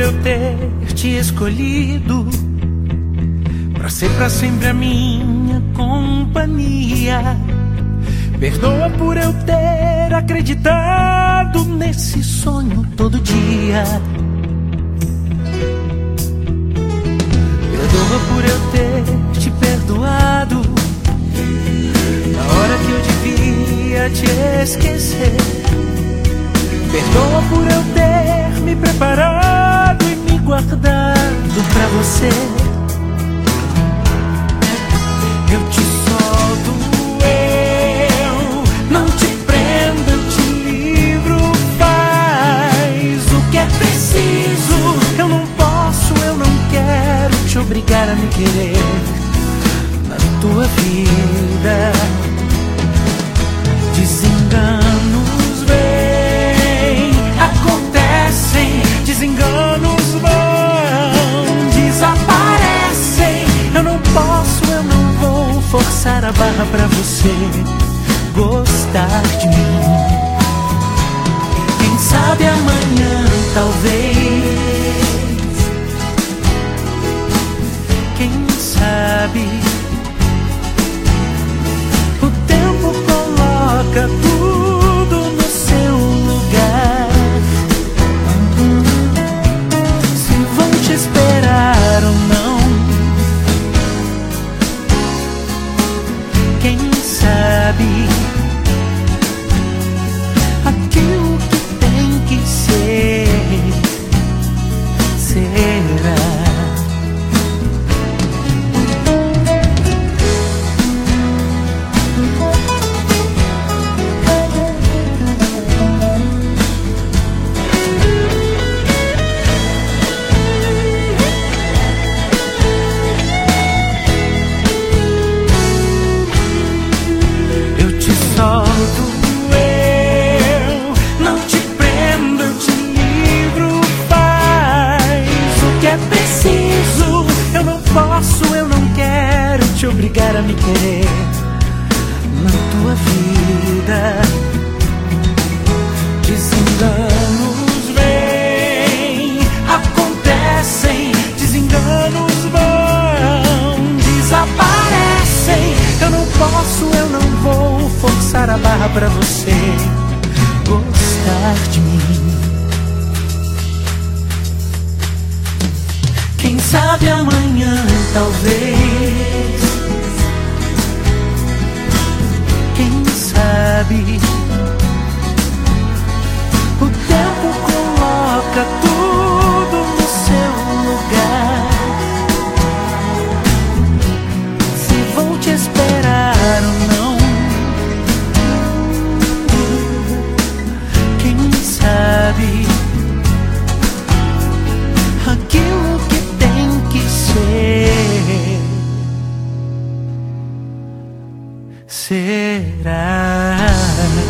eu ter te escolhido pra ser pra sempre a minha companhia. Perdoa por eu ter acreditado nesse sonho todo dia. Perdoa por eu ter te perdoado na hora que eu devia te esquecer. Perdoa por eu ter me preparado e me guardado pra você. Eu te solto, eu não te prendo, eu te livro. Faz o que é preciso. Eu não posso, eu não quero te obrigar a me querer na tua vida. Desenganos vêm, acontecem, desenganos vão, desaparecem. Eu não posso, eu não vou forçar a barra pra você gostar de mim. Quem sabe amanhã, talvez. Quem sabe? O tempo coloca tudo no seu lugar. Se vão te esperar ou não, quem sabe? Aquilo que tem que ser, será. Solto, eu não te prendo, eu te livro. Faz o que é preciso. Eu não posso, eu não quero te obrigar a me querer na tua vida. Desenganos vêm, acontecem, desenganos vão, desaparecem. Eu não posso, eu não vou forçar a barra pra você gostar de mim. Quem sabe amanhã, talvez. Quem sabe? O tempo coloca tudo no seu lugar. Se vão te esperar ou não, aquilo que tem que ser, será.